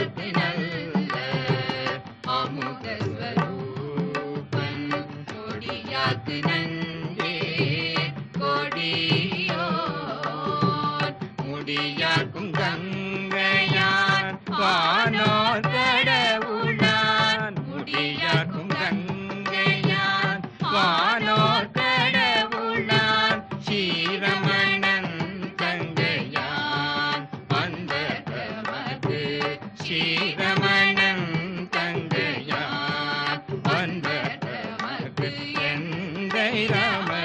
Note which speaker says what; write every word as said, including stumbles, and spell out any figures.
Speaker 1: நமக்கு நல்ல அமுத ஸ்வரூபன் கொடியாக்கு நன்றே கொடியோன் முடியாக்கும் கங்கையான் வானோர் கடவுளான் முடியாக்கும் கங்கையான் வானோர் கடவுளான் ஸ்ரீரமணன் தங்கையான் அந்த தமது ஸ்ரீரமணன் தங்கையான் அந்த தமது எந்தை ராம